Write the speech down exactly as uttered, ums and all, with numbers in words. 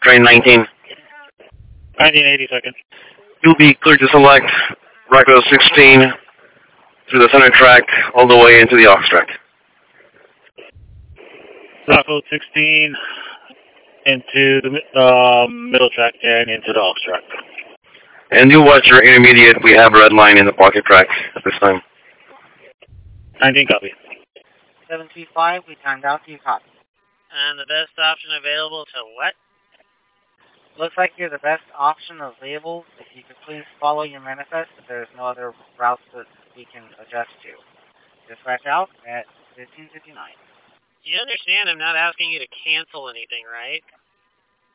train nineteen. nineteen eighty seconds. You'll be cleared to select Rockville sixteen through the center track all the way into the aux track. Rockville sixteen into the uh, middle track and into the aux track. And you watch your intermediate. We have a red line in the pocket track at this time. nineteen copy. seven two five, we timed out, do you copy? And the best option available to what? Looks like you're the best option available. If you could please follow your manifest, if there's no other routes that we can adjust to. Dispatch out at fifteen fifty-nine. You understand I'm not asking you to cancel anything, right?